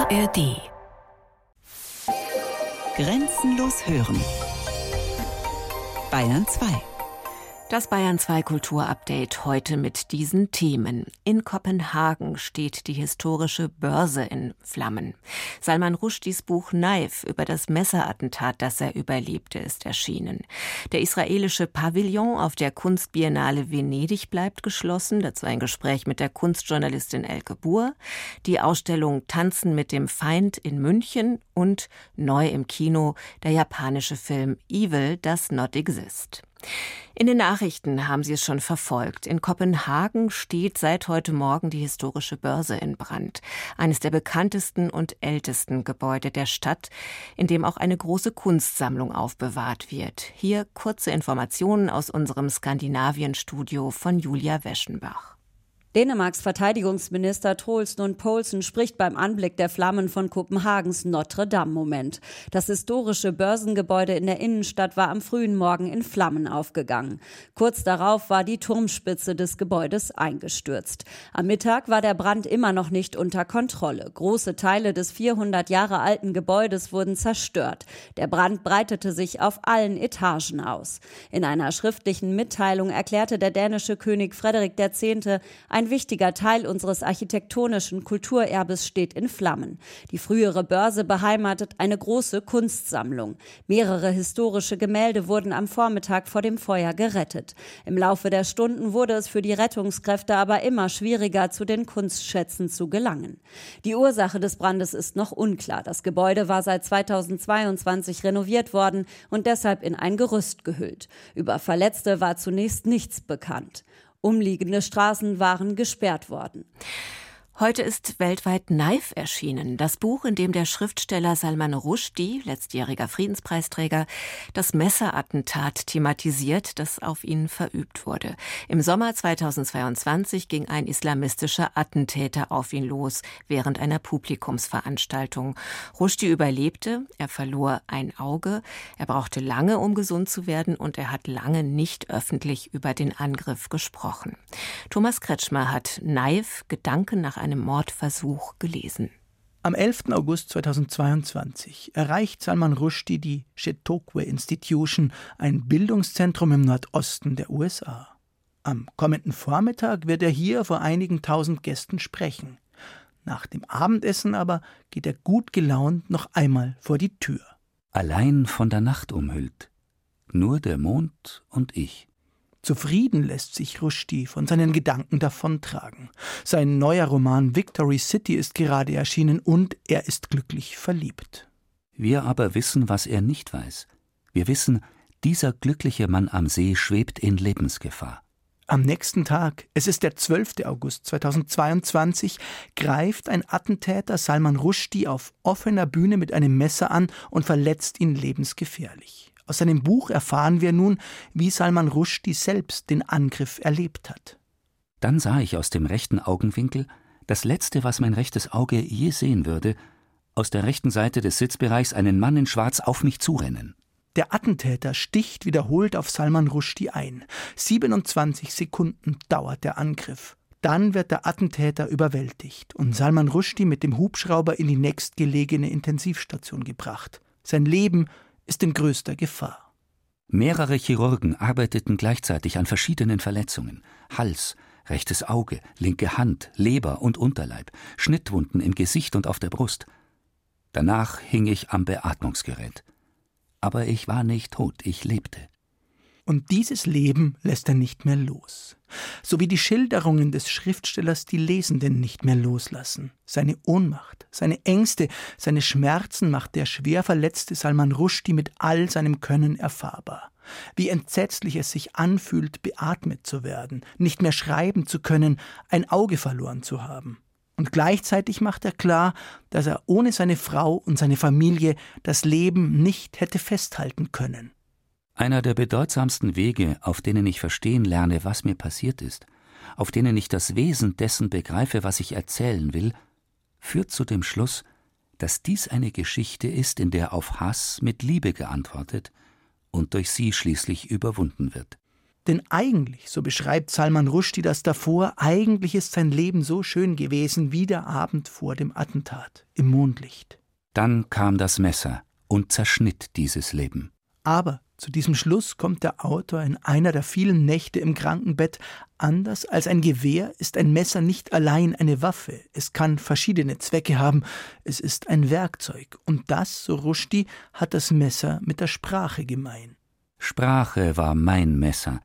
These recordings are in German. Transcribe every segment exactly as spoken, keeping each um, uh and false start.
A R D. Grenzenlos hören. Bayern zwei. Das Bayern zwei Kulturupdate heute mit diesen Themen. In Kopenhagen steht die historische Börse in Flammen. Salman Rushdies Buch Knife über das Messerattentat, das er überlebte, ist erschienen. Der israelische Pavillon auf der Kunstbiennale Venedig bleibt geschlossen. Dazu ein Gespräch mit der Kunstjournalistin Elke Buhr. Die Ausstellung Tanzen mit dem Feind in München und neu im Kino der japanische Film Evil Does Not Exist. In den Nachrichten haben Sie es schon verfolgt. In Kopenhagen steht seit heute Morgen die historische Börse in Brand. Eines der bekanntesten und ältesten Gebäude der Stadt, in dem auch eine große Kunstsammlung aufbewahrt wird. Hier kurze Informationen aus unserem Skandinavien-Studio von Julia Weschenbach. Dänemarks Verteidigungsminister Troels Lund Poulsen spricht beim Anblick der Flammen von Kopenhagens Notre-Dame-Moment. Das historische Börsengebäude in der Innenstadt war am frühen Morgen in Flammen aufgegangen. Kurz darauf war die Turmspitze des Gebäudes eingestürzt. Am Mittag war der Brand immer noch nicht unter Kontrolle. Große Teile des vierhundert Jahre alten Gebäudes wurden zerstört. Der Brand breitete sich auf allen Etagen aus. In einer schriftlichen Mitteilung erklärte der dänische König Frederik der Zehnte, ein Ein wichtiger Teil unseres architektonischen Kulturerbes steht in Flammen. Die frühere Börse beheimatet eine große Kunstsammlung. Mehrere historische Gemälde wurden am Vormittag vor dem Feuer gerettet. Im Laufe der Stunden wurde es für die Rettungskräfte aber immer schwieriger, zu den Kunstschätzen zu gelangen. Die Ursache des Brandes ist noch unklar. Das Gebäude war seit zweitausendzweiundzwanzig renoviert worden und deshalb in ein Gerüst gehüllt. Über Verletzte war zunächst nichts bekannt. Umliegende Straßen waren gesperrt worden. Heute ist weltweit Knife erschienen, das Buch, in dem der Schriftsteller Salman Rushdie, letztjähriger Friedenspreisträger, das Messerattentat thematisiert, das auf ihn verübt wurde. Im Sommer zweitausendzweiundzwanzig ging ein islamistischer Attentäter auf ihn los, während einer Publikumsveranstaltung. Rushdie überlebte, er verlor ein Auge, er brauchte lange, um gesund zu werden, und er hat lange nicht öffentlich über den Angriff gesprochen. Thomas Kretschmer hat Knife, Gedanken nach einem Mordversuch, gelesen. Am elften August zweitausendzweiundzwanzig erreicht Salman Rushdie die Chautauqua Institution, ein Bildungszentrum im Nordosten der U S A. Am kommenden Vormittag wird er hier vor einigen tausend Gästen sprechen. Nach dem Abendessen aber geht er gut gelaunt noch einmal vor die Tür. Allein von der Nacht umhüllt, nur der Mond und ich. Zufrieden lässt sich Rushdie von seinen Gedanken davontragen. Sein neuer Roman Victory City ist gerade erschienen und er ist glücklich verliebt. Wir aber wissen, was er nicht weiß. Wir wissen, dieser glückliche Mann am See schwebt in Lebensgefahr. Am nächsten Tag, es ist der zwölfte August zweitausendzweiundzwanzig, greift ein Attentäter Salman Rushdie auf offener Bühne mit einem Messer an und verletzt ihn lebensgefährlich. Aus seinem Buch erfahren wir nun, wie Salman Rushdie selbst den Angriff erlebt hat. Dann sah ich aus dem rechten Augenwinkel das Letzte, was mein rechtes Auge je sehen würde, aus der rechten Seite des Sitzbereichs einen Mann in Schwarz auf mich zurennen. Der Attentäter sticht wiederholt auf Salman Rushdie ein. siebenundzwanzig Sekunden dauert der Angriff. Dann wird der Attentäter überwältigt und Salman Rushdie mit dem Hubschrauber in die nächstgelegene Intensivstation gebracht. Sein Leben ist in größter Gefahr. Mehrere Chirurgen arbeiteten gleichzeitig an verschiedenen Verletzungen. Hals, rechtes Auge, linke Hand, Leber und Unterleib, Schnittwunden im Gesicht und auf der Brust. Danach hing ich am Beatmungsgerät. Aber ich war nicht tot, ich lebte. Und dieses Leben lässt er nicht mehr los. So wie die Schilderungen des Schriftstellers die Lesenden nicht mehr loslassen. Seine Ohnmacht, seine Ängste, seine Schmerzen macht der schwer verletzte Salman Rushdie mit all seinem Können erfahrbar. Wie entsetzlich es sich anfühlt, beatmet zu werden, nicht mehr schreiben zu können, ein Auge verloren zu haben. Und gleichzeitig macht er klar, dass er ohne seine Frau und seine Familie das Leben nicht hätte festhalten können. Einer der bedeutsamsten Wege, auf denen ich verstehen lerne, was mir passiert ist, auf denen ich das Wesen dessen begreife, was ich erzählen will, führt zu dem Schluss, dass dies eine Geschichte ist, in der auf Hass mit Liebe geantwortet und durch sie schließlich überwunden wird. Denn eigentlich, so beschreibt Salman Rushdie das davor, eigentlich ist sein Leben so schön gewesen wie der Abend vor dem Attentat, im Mondlicht. Dann kam das Messer und zerschnitt dieses Leben. Aber zu diesem Schluss kommt der Autor in einer der vielen Nächte im Krankenbett. Anders als ein Gewehr ist ein Messer nicht allein eine Waffe. Es kann verschiedene Zwecke haben. Es ist ein Werkzeug. Und das, so Rushdie, hat das Messer mit der Sprache gemein. Sprache war mein Messer.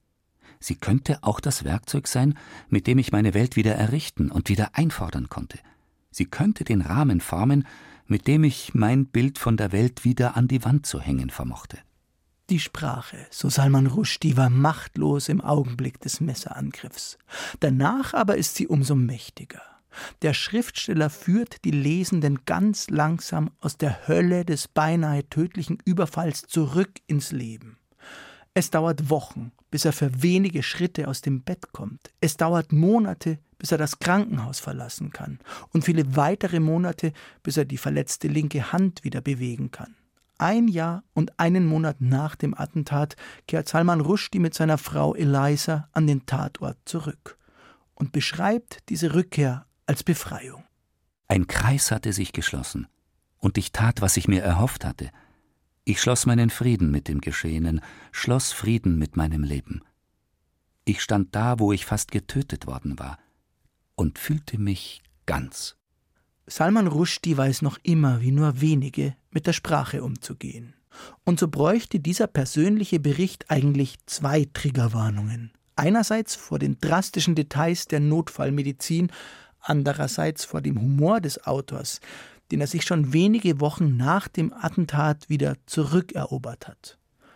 Sie könnte auch das Werkzeug sein, mit dem ich meine Welt wieder errichten und wieder einfordern konnte. Sie könnte den Rahmen formen, mit dem ich mein Bild von der Welt wieder an die Wand zu hängen vermochte. Die Sprache, so Salman Rushdie, war machtlos im Augenblick des Messerangriffs. Danach aber ist sie umso mächtiger. Der Schriftsteller führt die Lesenden ganz langsam aus der Hölle des beinahe tödlichen Überfalls zurück ins Leben. Es dauert Wochen, bis er für wenige Schritte aus dem Bett kommt. Es dauert Monate, bis er das Krankenhaus verlassen kann. Und viele weitere Monate, bis er die verletzte linke Hand wieder bewegen kann. Ein Jahr und einen Monat nach dem Attentat kehrt Salman Rushdie mit seiner Frau Eliza an den Tatort zurück und beschreibt diese Rückkehr als Befreiung. Ein Kreis hatte sich geschlossen, und ich tat, was ich mir erhofft hatte. Ich schloss meinen Frieden mit dem Geschehenen, schloss Frieden mit meinem Leben. Ich stand da, wo ich fast getötet worden war, und fühlte mich ganz. Salman Rushdie weiß noch immer, wie nur wenige, mit der Sprache umzugehen. Und so bräuchte dieser persönliche Bericht eigentlich zwei Triggerwarnungen. Einerseits vor den drastischen Details der Notfallmedizin, andererseits vor dem Humor des Autors, den er sich schon wenige Wochen nach dem Attentat wieder zurückerobert hat.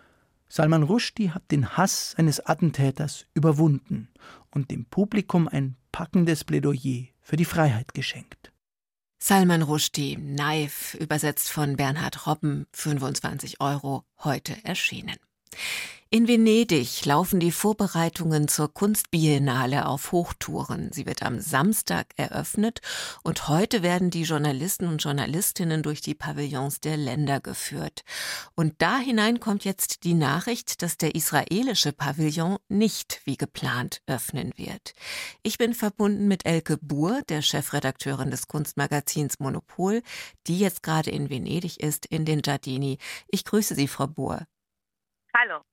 Salman Rushdie hat den Hass seines Attentäters überwunden und dem Publikum ein packendes Plädoyer für die Freiheit geschenkt. Salman Rushdie, Knife, übersetzt von Bernhard Robben, fünfundzwanzig Euro, heute erschienen. In Venedig laufen die Vorbereitungen zur Kunstbiennale auf Hochtouren. Sie wird am Samstag eröffnet und heute werden die Journalisten und Journalistinnen durch die Pavillons der Länder geführt. Und da hinein kommt jetzt die Nachricht, dass der israelische Pavillon nicht wie geplant öffnen wird. Ich bin verbunden mit Elke Buhr, der Chefredakteurin des Kunstmagazins Monopol, die jetzt gerade in Venedig ist, in den Giardini. Ich grüße Sie, Frau Buhr. Hallo.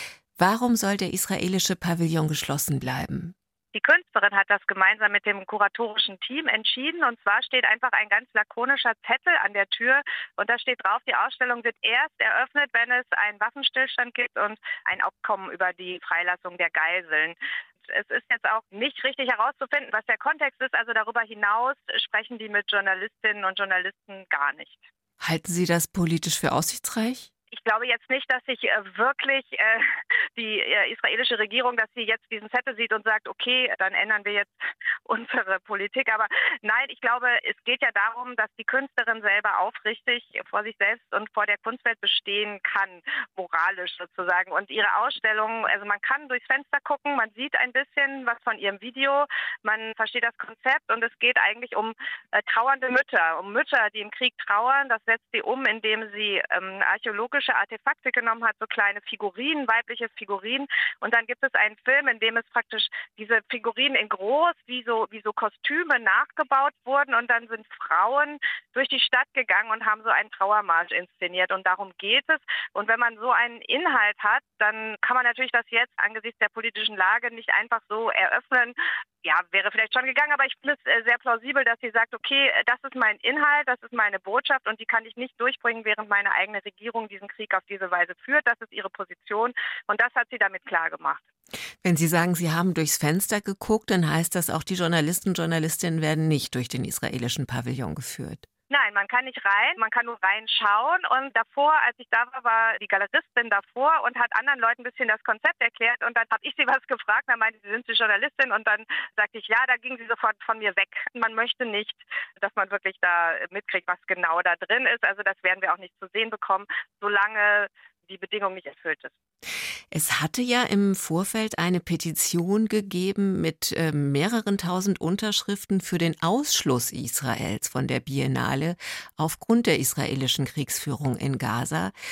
Warum soll der israelische Pavillon geschlossen bleiben? Die Künstlerin hat das gemeinsam mit dem kuratorischen Team entschieden. Und zwar steht einfach ein ganz lakonischer Zettel an der Tür. Und da steht drauf, die Ausstellung wird erst eröffnet, wenn es einen Waffenstillstand gibt und ein Abkommen über die Freilassung der Geiseln. Es ist jetzt auch nicht richtig herauszufinden, was der Kontext ist. Also darüber hinaus sprechen die mit Journalistinnen und Journalisten gar nicht. Halten Sie das politisch für aussichtsreich? Ich glaube jetzt nicht, dass sich äh, wirklich äh, die äh, israelische Regierung, dass sie jetzt diesen Zettel sieht und sagt, okay, dann ändern wir jetzt unsere Politik. Aber nein, ich glaube, es geht ja darum, dass die Künstlerin selber aufrichtig vor sich selbst und vor der Kunstwelt bestehen kann, moralisch sozusagen. Und ihre Ausstellung, also man kann durchs Fenster gucken, man sieht ein bisschen was von ihrem Video, man versteht das Konzept und es geht eigentlich um äh, trauernde Mütter, um Mütter, die im Krieg trauern. Das setzt sie um, indem sie ähm, archäologische Artefakte genommen hat, so kleine Figurinen, weibliche Figurinen. Und dann gibt es einen Film, in dem es praktisch diese Figurinen in groß, wie so, wie so Kostüme nachgebaut wurden. Und dann sind Frauen durch die Stadt gegangen und haben so einen Trauermarsch inszeniert. Und darum geht es. Und wenn man so einen Inhalt hat, dann kann man natürlich das jetzt angesichts der politischen Lage nicht einfach so eröffnen. Ja, wäre vielleicht schon gegangen, aber ich finde es sehr plausibel, dass sie sagt, okay, das ist mein Inhalt, das ist meine Botschaft und die kann ich nicht durchbringen, während meine eigene Regierung diesen Krieg auf diese Weise führt. Das ist ihre Position und das hat sie damit klar gemacht. Wenn Sie sagen, Sie haben durchs Fenster geguckt, dann heißt das auch, die Journalisten und Journalistinnen werden nicht durch den israelischen Pavillon geführt. Nein, man kann nicht rein, man kann nur reinschauen. Und davor, als ich da war, war die Galeristin davor und hat anderen Leuten ein bisschen das Konzept erklärt. Und dann habe ich sie was gefragt, dann meinte sie, sind Sie Journalistin? Und dann sagte ich, ja, da ging sie sofort von mir weg. Man möchte nicht, dass man wirklich da mitkriegt, was genau da drin ist. Also das werden wir auch nicht zu sehen bekommen, solange die Bedingung nicht erfüllt ist. Es hatte ja im Vorfeld eine Petition gegeben mit äh, mehreren tausend Unterschriften für den Ausschluss Israels von der Biennale aufgrund der israelischen Kriegsführung in Gaza.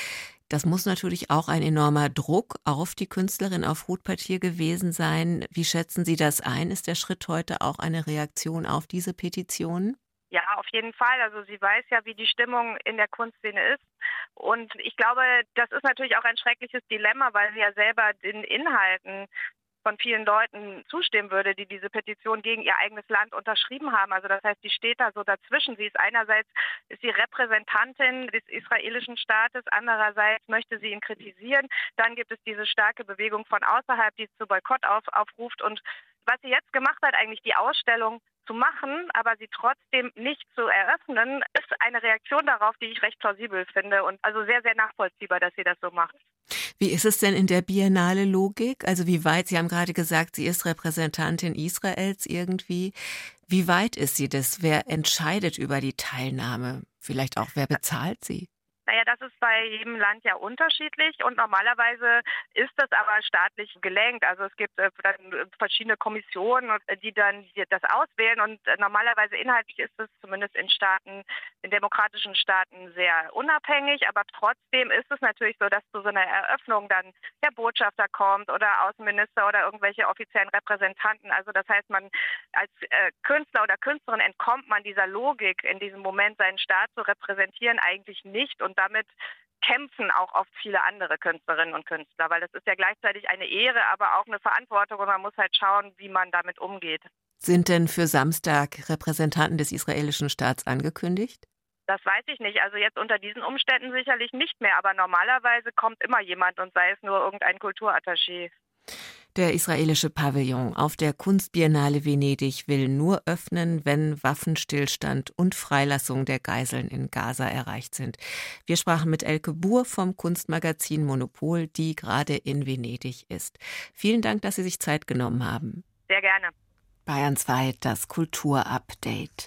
Das muss natürlich auch ein enormer Druck auf die Künstlerin, auf Ruth Poitier gewesen sein. Wie schätzen Sie das ein? Ist der Schritt heute auch eine Reaktion auf diese Petition? Ja, auf jeden Fall. Also sie weiß ja, wie die Stimmung in der Kunstszene ist. Und ich glaube, das ist natürlich auch ein schreckliches Dilemma, weil sie ja selber den Inhalten von vielen Leuten zustimmen würde, die diese Petition gegen ihr eigenes Land unterschrieben haben. Also das heißt, sie steht da so dazwischen. Sie ist einerseits ist sie Repräsentantin des israelischen Staates, andererseits möchte sie ihn kritisieren. Dann gibt es diese starke Bewegung von außerhalb, die zu Boykott auf, aufruft. Und was sie jetzt gemacht hat, eigentlich die Ausstellung zu machen, aber sie trotzdem nicht zu eröffnen, ist eine Reaktion darauf, die ich recht plausibel finde und also sehr, sehr nachvollziehbar, dass sie das so macht. Wie ist es denn in der Biennale-Logik? Also wie weit, Sie haben gerade gesagt, sie ist Repräsentantin Israels irgendwie. Wie weit ist sie das? Wer entscheidet über die Teilnahme? Vielleicht auch, wer bezahlt sie? Naja, das ist bei jedem Land ja unterschiedlich und normalerweise ist das aber staatlich gelenkt. Also es gibt äh, dann verschiedene Kommissionen, die dann das auswählen und äh, normalerweise inhaltlich ist es zumindest in Staaten, in demokratischen Staaten sehr unabhängig, aber trotzdem ist es natürlich so, dass zu so einer Eröffnung dann der Botschafter kommt oder Außenminister oder irgendwelche offiziellen Repräsentanten. Also das heißt, man als äh, Künstler oder Künstlerin entkommt man dieser Logik, in diesem Moment seinen Staat zu repräsentieren, eigentlich nicht und damit kämpfen auch oft viele andere Künstlerinnen und Künstler, weil das ist ja gleichzeitig eine Ehre, aber auch eine Verantwortung und man muss halt schauen, wie man damit umgeht. Sind denn für Samstag Repräsentanten des israelischen Staats angekündigt? Das weiß ich nicht. Also jetzt unter diesen Umständen sicherlich nicht mehr, aber normalerweise kommt immer jemand und sei es nur irgendein Kulturattaché. Der israelische Pavillon auf der Kunstbiennale Venedig will nur öffnen, wenn Waffenstillstand und Freilassung der Geiseln in Gaza erreicht sind. Wir sprachen mit Elke Buhr vom Kunstmagazin Monopol, die gerade in Venedig ist. Vielen Dank, dass Sie sich Zeit genommen haben. Sehr gerne. Bayern zwei, das Kulturupdate.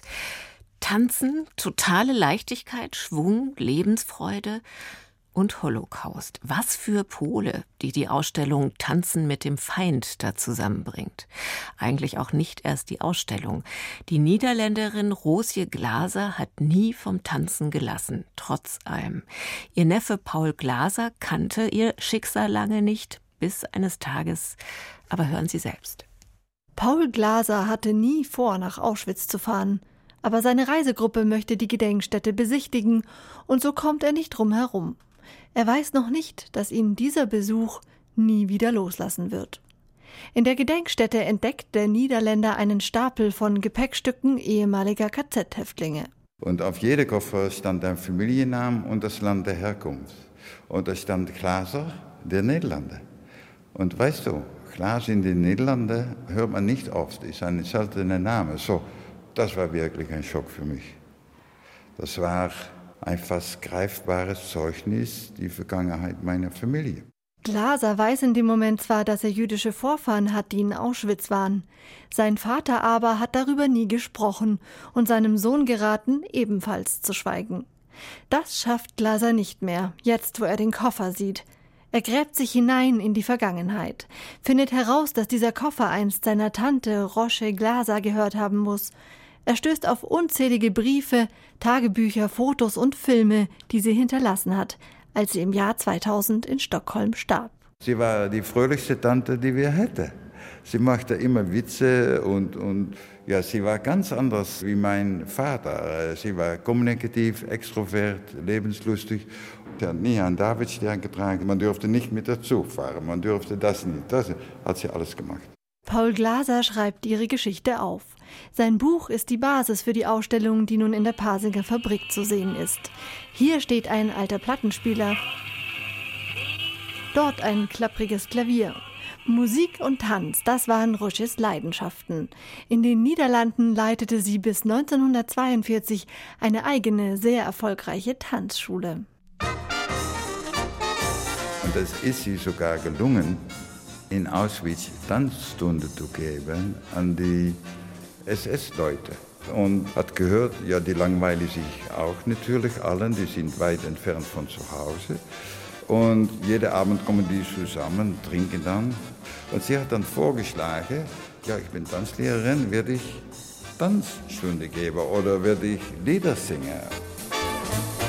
Tanzen, totale Leichtigkeit, Schwung, Lebensfreude und Holocaust. Was für Pole, die die Ausstellung Tanzen mit dem Feind da zusammenbringt. Eigentlich auch nicht erst die Ausstellung. Die Niederländerin Roosje Glaser hat nie vom Tanzen gelassen, trotz allem. Ihr Neffe Paul Glaser kannte ihr Schicksal lange nicht, bis eines Tages. Aber hören Sie selbst. Paul Glaser hatte nie vor, nach Auschwitz zu fahren. Aber seine Reisegruppe möchte die Gedenkstätte besichtigen und so kommt er nicht drum herum. Er weiß noch nicht, dass ihn dieser Besuch nie wieder loslassen wird. In der Gedenkstätte entdeckt der Niederländer einen Stapel von Gepäckstücken ehemaliger K Z-Häftlinge. Und auf jedem Koffer stand ein Familienname und das Land der Herkunft. Und da stand Glaser, der Niederlande. Und weißt du, Glaser in den Niederlanden hört man nicht oft, ist ein seltener Name. So, das war wirklich ein Schock für mich. Das war ein fast greifbares Zeugnis, die Vergangenheit meiner Familie. Glaser weiß in dem Moment zwar, dass er jüdische Vorfahren hat, die in Auschwitz waren. Sein Vater aber hat darüber nie gesprochen und seinem Sohn geraten, ebenfalls zu schweigen. Das schafft Glaser nicht mehr, jetzt wo er den Koffer sieht. Er gräbt sich hinein in die Vergangenheit, findet heraus, dass dieser Koffer einst seiner Tante Roosje Glaser gehört haben muss. Er stößt auf unzählige Briefe, Tagebücher, Fotos und Filme, die sie hinterlassen hat, als sie im Jahr zweitausend in Stockholm starb. Sie war die fröhlichste Tante, die wir hatten. Sie machte immer Witze und, und ja, sie war ganz anders wie mein Vater. Sie war kommunikativ, extrovert, lebenslustig. Sie hat nie einen Davidstern getragen. Man durfte nicht mit der Zug fahren, man durfte das nicht. Das hat sie alles gemacht. Paul Glaser schreibt ihre Geschichte auf. Sein Buch ist die Basis für die Ausstellung, die nun in der Pasinger Fabrik zu sehen ist. Hier steht ein alter Plattenspieler, dort ein klappriges Klavier. Musik und Tanz, das waren Roosjes Leidenschaften. In den Niederlanden leitete sie bis neunzehnhundertzweiundvierzig eine eigene, sehr erfolgreiche Tanzschule. Und es ist ihr sogar gelungen, in Auschwitz Tanzstunde zu geben an die S S-Leute. Und hat gehört, ja, die langweilen sich auch natürlich allen, die sind weit entfernt von zu Hause. Und jeden Abend kommen die zusammen, trinken dann. Und sie hat dann vorgeschlagen, ja, ich bin Tanzlehrerin, werde ich Tanzstunde geben oder werde ich Lieder singen.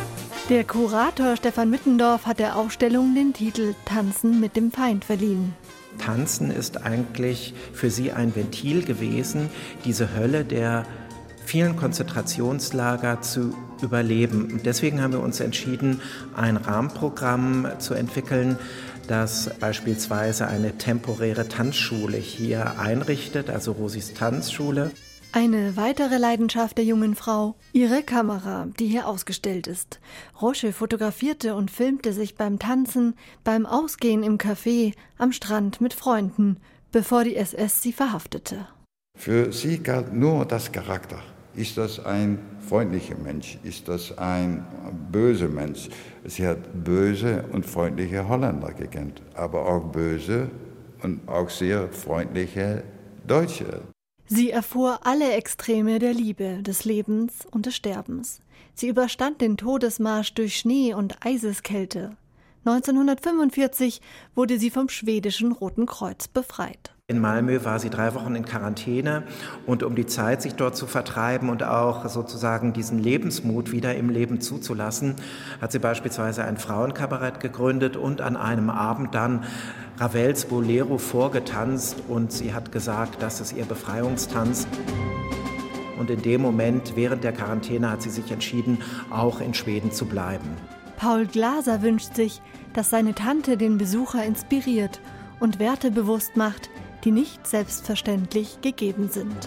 Der Kurator Stefan Mittendorf hat der Ausstellung den Titel Tanzen mit dem Feind verliehen. Tanzen ist eigentlich für sie ein Ventil gewesen, diese Hölle der vielen Konzentrationslager zu überleben. Und deswegen haben wir uns entschieden, ein Rahmenprogramm zu entwickeln, das beispielsweise eine temporäre Tanzschule hier einrichtet, also Rosis Tanzschule. Eine weitere Leidenschaft der jungen Frau, ihre Kamera, die hier ausgestellt ist. Rosche fotografierte und filmte sich beim Tanzen, beim Ausgehen im Café, am Strand mit Freunden, bevor die S S sie verhaftete. Für sie galt nur das Charakter. Ist das ein freundlicher Mensch? Ist das ein böser Mensch? Sie hat böse und freundliche Holländer gekannt, aber auch böse und auch sehr freundliche Deutsche. Sie erfuhr alle Extreme der Liebe, des Lebens und des Sterbens. Sie überstand den Todesmarsch durch Schnee und Eiseskälte. neunzehnhundertfünfundvierzig wurde sie vom schwedischen Roten Kreuz befreit. In Malmö war sie drei Wochen in Quarantäne und um die Zeit sich dort zu vertreiben und auch sozusagen diesen Lebensmut wieder im Leben zuzulassen, hat sie beispielsweise ein Frauenkabarett gegründet und an einem Abend dann Ravels Bolero vorgetanzt und sie hat gesagt, das ist ihr Befreiungstanz. Und in dem Moment, während der Quarantäne, hat sie sich entschieden, auch in Schweden zu bleiben. Paul Glaser wünscht sich, dass seine Tante den Besucher inspiriert und Werte bewusst macht, die nicht selbstverständlich gegeben sind.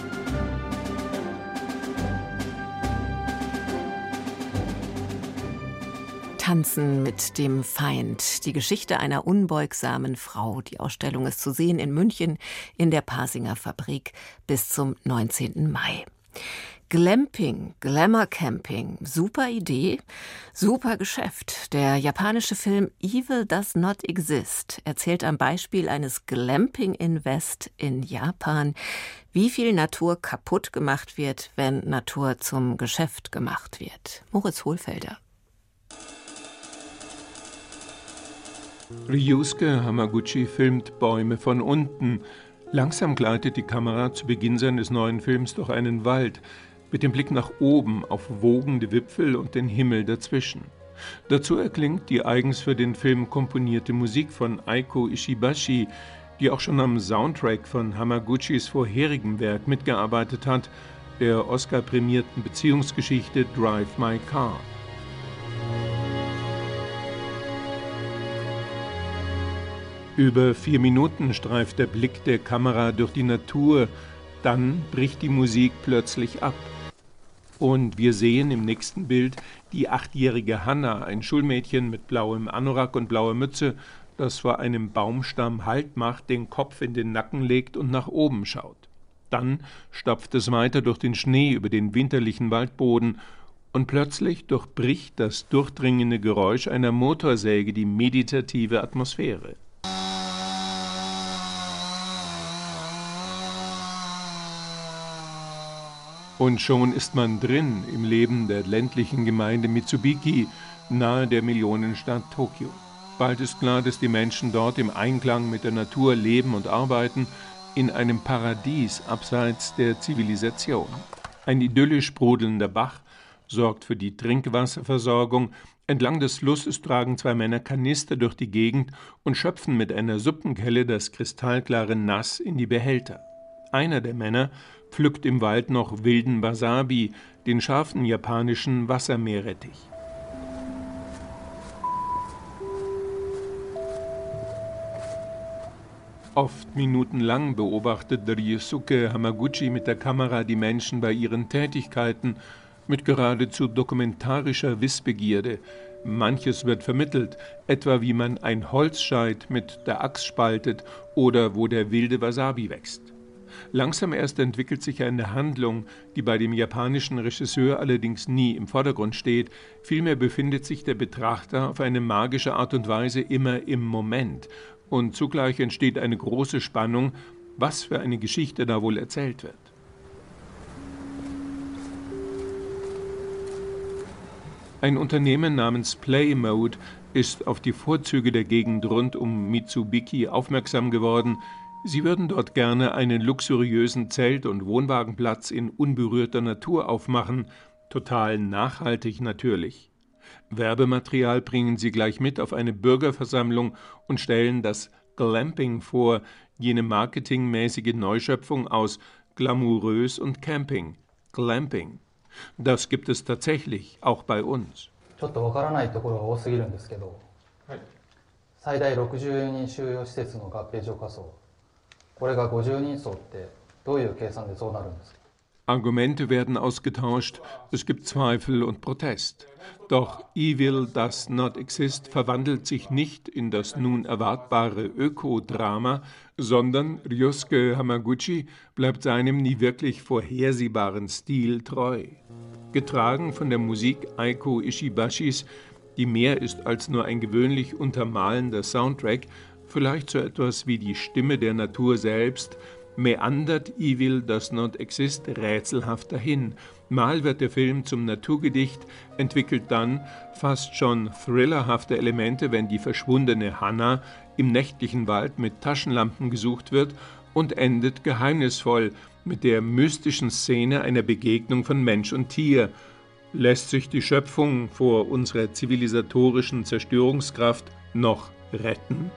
Tanzen mit dem Feind. Die Geschichte einer unbeugsamen Frau. Die Ausstellung ist zu sehen in München in der Pasinger Fabrik bis zum neunzehnten Mai. Glamping, Glamour Camping, super Idee, super Geschäft. Der japanische Film Evil Does Not Exist erzählt am Beispiel eines Glamping-Invest in Japan, wie viel Natur kaputt gemacht wird, wenn Natur zum Geschäft gemacht wird. Moritz Hohlfelder. Ryusuke Hamaguchi filmt Bäume von unten. Langsam gleitet die Kamera zu Beginn seines neuen Films durch einen Wald, mit dem Blick nach oben auf wogende Wipfel und den Himmel dazwischen. Dazu erklingt die eigens für den Film komponierte Musik von Eiko Ishibashi, die auch schon am Soundtrack von Hamaguchis vorherigem Werk mitgearbeitet hat, der Oscar-prämierten Beziehungsgeschichte Drive My Car. Über vier Minuten streift der Blick der Kamera durch die Natur, dann bricht die Musik plötzlich ab. Und wir sehen im nächsten Bild die achtjährige Hanna, ein Schulmädchen mit blauem Anorak und blauer Mütze, das vor einem Baumstamm Halt macht, den Kopf in den Nacken legt und nach oben schaut. Dann stapft es weiter durch den Schnee über den winterlichen Waldboden und plötzlich durchbricht das durchdringende Geräusch einer Motorsäge die meditative Atmosphäre. Und schon ist man drin im Leben der ländlichen Gemeinde Mitsubiki, nahe der Millionenstadt Tokio. Bald ist klar, dass die Menschen dort im Einklang mit der Natur leben und arbeiten, in einem Paradies abseits der Zivilisation. Ein idyllisch sprudelnder Bach sorgt für die Trinkwasserversorgung. Entlang des Flusses tragen zwei Männer Kanister durch die Gegend und schöpfen mit einer Suppenkelle das kristallklare Nass in die Behälter. Einer der Männer pflückt im Wald noch wilden Wasabi, den scharfen japanischen Wassermeerrettich. Oft minutenlang beobachtet Ryusuke Hamaguchi mit der Kamera die Menschen bei ihren Tätigkeiten, mit geradezu dokumentarischer Wissbegierde. Manches wird vermittelt, etwa wie man ein Holzscheit mit der Axt spaltet oder wo der wilde Wasabi wächst. Langsam erst entwickelt sich eine Handlung, die bei dem japanischen Regisseur allerdings nie im Vordergrund steht. Vielmehr befindet sich der Betrachter auf eine magische Art und Weise immer im Moment. Und zugleich entsteht eine große Spannung, was für eine Geschichte da wohl erzählt wird. Ein Unternehmen namens Playmode ist auf die Vorzüge der Gegend rund um Mitsubiki aufmerksam geworden. Sie würden dort gerne einen luxuriösen Zelt- und Wohnwagenplatz in unberührter Natur aufmachen, total nachhaltig natürlich. Werbematerial bringen sie gleich mit auf eine Bürgerversammlung und stellen das Glamping vor, jene marketingmäßige Neuschöpfung aus glamourös und Camping. Glamping. Das gibt es tatsächlich, auch bei uns. Argumente werden ausgetauscht, es gibt Zweifel und Protest. Doch Evil Does Not Exist verwandelt sich nicht in das nun erwartbare Ökodrama, sondern Ryosuke Hamaguchi bleibt seinem nie wirklich vorhersehbaren Stil treu. Getragen von der Musik Eiko Ishibashis, die mehr ist als nur ein gewöhnlich untermalender Soundtrack, vielleicht so etwas wie die Stimme der Natur selbst, meandert Evil Does Not Exist rätselhaft dahin. Mal wird der Film zum Naturgedicht, entwickelt dann fast schon thrillerhafte Elemente, wenn die verschwundene Hannah im nächtlichen Wald mit Taschenlampen gesucht wird, und endet geheimnisvoll mit der mystischen Szene einer Begegnung von Mensch und Tier. Lässt sich die Schöpfung vor unserer zivilisatorischen Zerstörungskraft noch retten?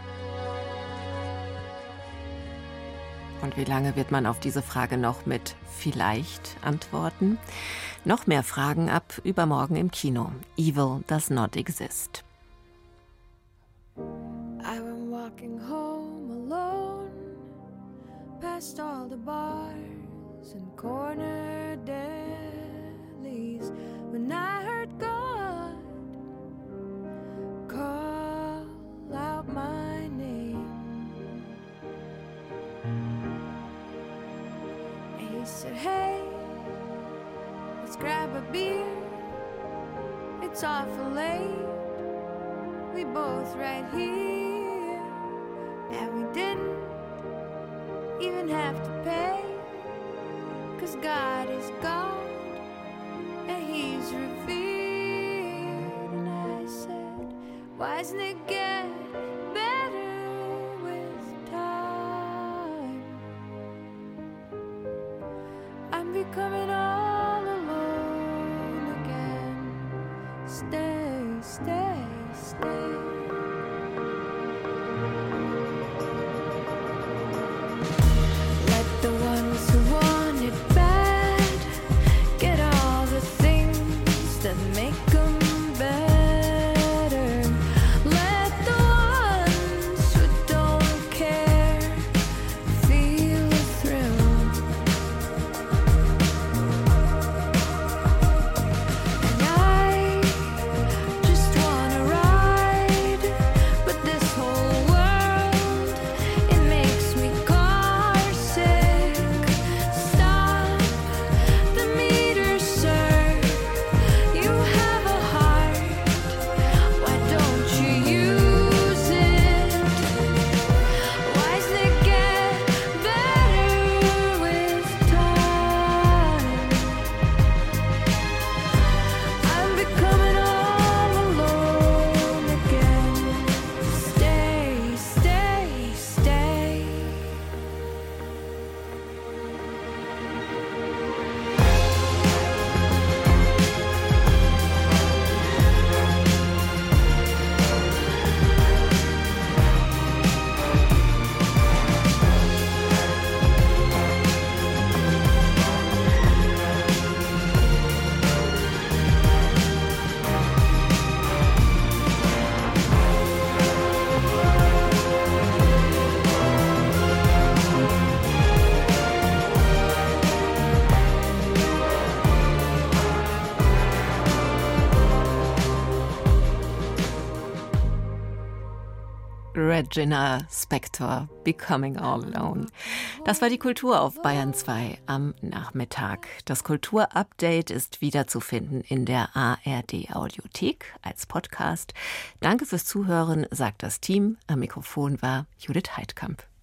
Und wie lange wird man auf diese Frage noch mit vielleicht antworten? Noch mehr Fragen ab übermorgen im Kino. Evil Does Not Exist. I went walking home alone, past all the bars and corner delis, when I heard God call out my name. He said, hey, let's grab a beer. It's awful late. We both right here. And we didn't even have to pay, 'cause God is God and He's revered. And I said, why doesn't it get better with time? I'm becoming all alone again. Stay, stay, stay. Let the ones who want it bad get all the things that make them better. Let the ones who don't care feel the thrill. And I just wanna ride, but this whole world, it makes me car sick. Stop the meter, sir. You have a heart, why don't you use it? Why doesn't it get better with time? I'm becoming all alone again. Stay, stay, stay. Regina Spektor, Becoming All Alone. Das war die Kultur auf Bayern zwei am Nachmittag. Das Kulturupdate ist wiederzufinden in der A R D Audiothek als Podcast. Danke fürs Zuhören, sagt das Team. Am Mikrofon war Judith Heidkamp.